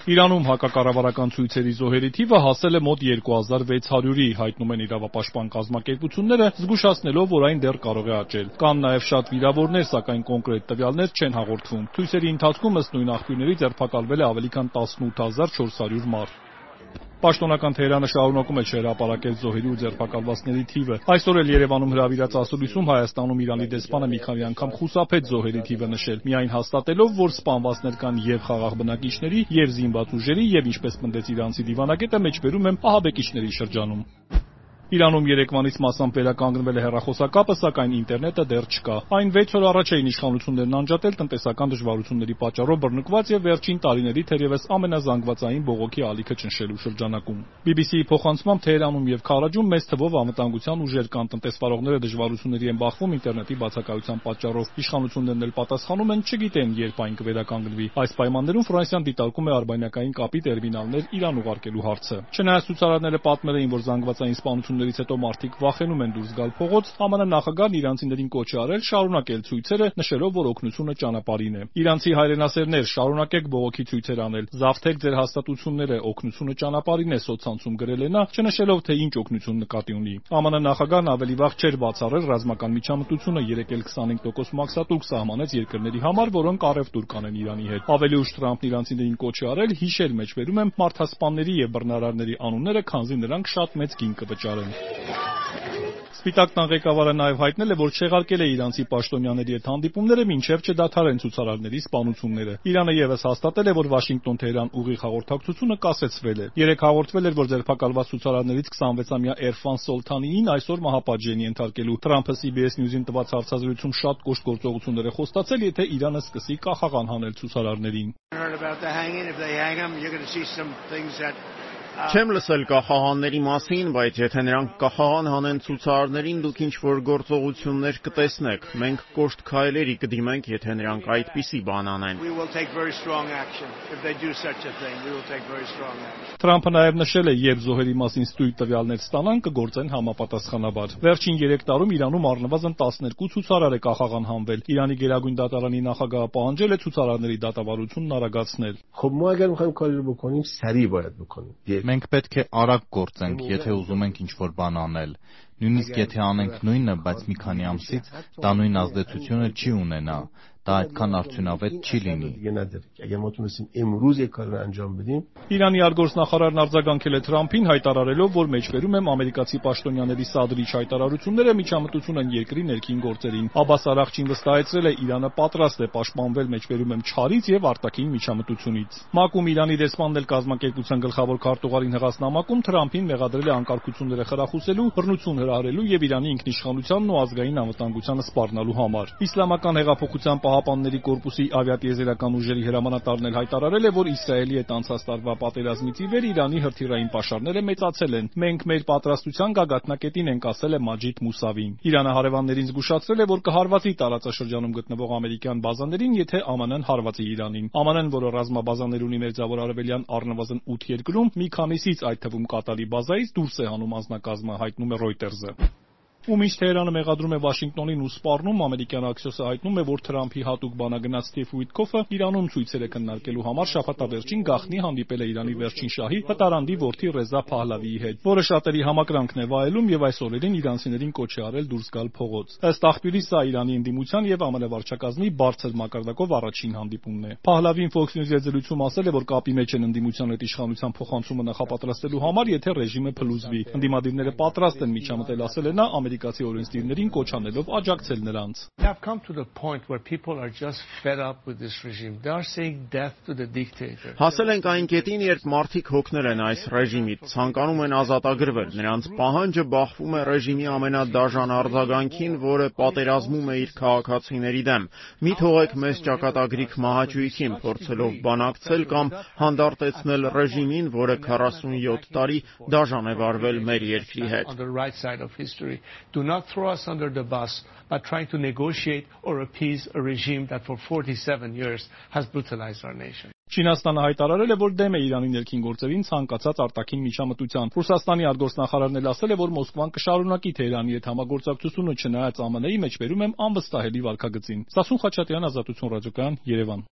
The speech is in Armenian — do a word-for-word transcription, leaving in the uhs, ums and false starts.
Իրանում հակակառավարական ցույցերի զոհերի թիվը հասել է մոտ երկու հազար վեց հարյուրի, հայտնում են իրավապաշտպան կազմակերպությունները, զգուշացնելով, որ այն դեռ կարող է աճել։ Կան նաև շատ վիրավորներ, սակայն կոնկրետ տվյալներ չեն հաղորդվում։ Ցույցերի ընթացքում ըստ նույն աղբյուրների ձերբակալվել է ավելի քան տասնութ հազար չորս հարյուր մարդ։ Պաշտոնական Թեհրանը շարունակում է չհրապարակել զոհերի ու ձերբակալվածների թիվը։ Այսօր էլ Երևանում հրավիրած ասուլիսում Հայաստանում Իրանի դեսպանը մի քանի անգամ խուսափեց զոհերի թիվը նշել, միայն հաստատելով, որ սպանվածներ կան եւ խաղաղ բնակիչների, եւ զինված ուժերի, եւ ինչպես պնդեց իրանցի դիվանագետը, մեջբերում եմ ահաբեկիչների շրջանում։ Իրանում երեկվանից մասամբ վերականգնվել է հեռախոսակապը, սակայն ինտերնետը դեռ չկա։ Այն վեց օր առաջ էին իշխանություններն անջատել տնտեսական դժվարությունների պատճառով բռնկված եւ վերջին տարիների թերևս ամենազանգվածային բողոքի ալիքը ճնշելու շրջանակում։ բի բի սի-ի փոխանցմամբ Թեհրանում եւ Քարաջում մեծ թվով անվտանգության ուժեր կան, տնտեսվարողները դժվարությունների են բախվում ինտերնետի բացակայության պատճառով։ Իշխանություններն էլ պատասխանում են, չգիտեն երբ այն կվերականգնվի։ Այս պայմաններում Ֆրանսիան դիտարկում է արբանյակային կապի տերմինալներ Իրան ուղարկելու հարցը։ Չնայած ցուցարարները պատմել էին, որ զանգվածային սպանություն ից հետո մարդիկ վախենում են դուրս գալ փողոց, ԱՄՆ նախագահն իրանցիներին կոչ է արել շարունակել ցույցերը, նշելով, որ օգնությունը ճանապարհին է։ Իրանցի հայրենասերներ, շարունակեք բողոքի ցույցեր անել, զավթեք ձեր հաստատությունները, օգնությունը ճանապարհին է, սոցցանցում գրել է նա, չնշելով, թե ինչ օգնություն նկատի ունի։ ԱՄՆ նախագահն ավելի վաղ չէր բացառել ռազմական միջամտությունը, երեկ էլ քսանհինգ տոկոս մաքսատուկ սահմանեց երկրների համար, որոնք առևտուր կանեն Իրանի հետ։ Ավելի ուշ Թրամփն իրանցիներին կոչ է արել հիշել, մեջբերում եմ, մարդասպանների եւ բռնարարների անունները, քանզի նրանք շատ մեծ գին կվճարեն։ Սպիտակ տան ղեկավարը նաև հայտնել է, որ չեղարկել է իրանցի պաշտոնյաների հետ հանդիպումները, մինչև չդադարեն ցուցարարների սպանությունները։ Իրանը ևս հաստատել է, որ Վաշինգտոն-Թեհրան ուղիղ հաղորդակցությունը կասեցվել է։ Երեկ հաղորդվել էր, որ ձերբակալված ցուցարարներից քսանվեցամյա Էրֆան Սոլթանիին այսօր մահապատժ են ենթարկելու։ Թրամփը Սի Բի Էս Նյուզին տված հարցազրույցում շատ կոշտ գործողություններ է խոստացել, եթե Իրանը սկսի կախաղան հանել ցուցարարներին։ Չեմ լսել կախաղանների մասին, բայց եթե նրանք կախաղան հանեն ցուցարարներին, դուք ինչ-որ գործողություններ կտեսնեք։ Մենք կոշտ քայլերի կդիմենք, եթե նրանք այդպիսի բան անեն։ Թրամփը նաև նշել է, երբ զոհերի մասին ստույգ տվյալներ ստանան, կգործեն համապատասխանաբար։ Վերջին երեք տարում Իրանում առնվազն տասներկու ցուցարար է կախաղան հանվել։ Իրանի գերագույն դատարանի նախագահը պահանջել է ցուցարարների դատավարությունն արագացնել։ Մենք պետք է արագ գործենք, եթե ուզում ենք ինչ-որ բան անել։ Նույնիսկ եթե անենք նույնը, բայց մի քանի ամսից դա նույն ազդեցությունը չի ունենա։ Դա այդքան արդյունավետ չի լինի։ Իրանի արտգործնախարարն արձագանքել է Թրամփին, հայտարարելով, որ մեջբերում եմ ամերիկացի պաշտոնյաների սադրիչ հայտարարությունները միջամտություն են երկրի ներքին գործերին։ Աբբաս Արաղչին վստահեցրել է, Իրանը պատրաստ է պաշտպանվել, մեջբերում եմ չարից եւ արտաքին միջամտությունից։ ՄԱԿ-ում Իրանի դեսպանն էլ կազմակերպության գլխավոր քարտուղարին հղած նամակում Թրամփին մեղադրել է անկարգությունները խրախուսելու, բռնություն հրահրելու եւ Իրանի ինքնիշխանությանն ու ազգային անվտանգությանը սպառնալու համար։ Իսլամական հեղափոխության Պահապանների կորպուսի ավիատիեզերական ուժերի հրամանատարն էլ հայտարարել է, որ Իսրայելի հետ անցած տարվա պատերազմից ի վեր Իրանի հրթիռային պաշարները մեծացել են։ Մենք մեր պատրաստության գագաթնակետին ենք, ասել է Մաջիդ Մուսավին։ Իրանը հարևաններին զգուշացրել է, որ կհարվածի տարածաշրջանում գտնվող ամերիկյան բազաներին, եթե ԱՄՆ-ն հարվածի Իրանին։ ԱՄՆ-ն, որը ռազմաբազաներ ունի Մերձավոր Արևելյան առնվազն ութ երկրում, մի քանիսից, այդ թվում Կատարի բազայից դուրս է հանում անձնակազմը, հայտնում է Reuters-ը։ Ու մինչ Թեհրանը մեղադրում է Վաշինգտոնին ու սպառնում, ամերիկյան Axios-ը հայտնում է, որ Թրամփի հատուկ բանագնաց Սթիվ Ուիթքոֆը Իրանում ցույցեր է քննարկելու համար շաբաթավերջին գաղտնի հանդիպել է Իրանի վերջին շահի հտարանդի որդի Ռեզա Փահլավիի հետ, որը շատերի համակրանքն է վայելում եւ այս օրերին իրանցիներին կոչ է արել դուրս գալ փողոց։ Ըստ աղբյուրի, սա Իրանի ընդդիմության եւ ԱՄՆ վարչակազմի բարձր մակարդակով առաջին հանդիպումն է։ Փահլավին Fox News-ի զրույցում ասել է, որ կապի մեջ են ընդդիմության հետ իշխանության փոխանցումը նախապատրաստելու համար, եթե ռեժիմը փլուզվի։ Ընդդիմադիրները պատրաստ են միջամտել, ասել է նա, ամերիկացի օրենսդիրներին կոչ անելով աջակցել նրանց։ Հասել ենք այն կետին, երբ մարդիկ հոգնել են այս ռեժիմից, ցանկանում են ազատագրվել։ Նրանց պահանջը բախվում է ռեժիմի ամենադաժան արձագանքին, որը պատերազմում է իր քաղաքացիների դեմ։ Մի թողեք մեզ ճակատագրիկ մահաճույքին, փորձելով բանակցել կամ հանդարտեցնել ռեժիմին, որը քառասունյոթ տարի դաժան է վարվել մեր երկրի հետ։ Do not throw us under the bus by trying to negotiate or appease a regime that for forty-seven years has brutalized our nation. Չինաստանը հայտարարել է, որ դեմ է Իրանի ներքին գործերին ցանկացած արտաքին միջամտության։ Ռուսաստանի արտգործնախարարն էլ ասել է, որ Մոսկվան կշարունակի Թեհրանի հետ համագործակցությունը, չնայած ԱՄՆ-ի մեջբերում եմ անվստահելի վարքագծին։ Սասուն Խաչատրյան, Ազատություն ռադիոկայան, Երևան։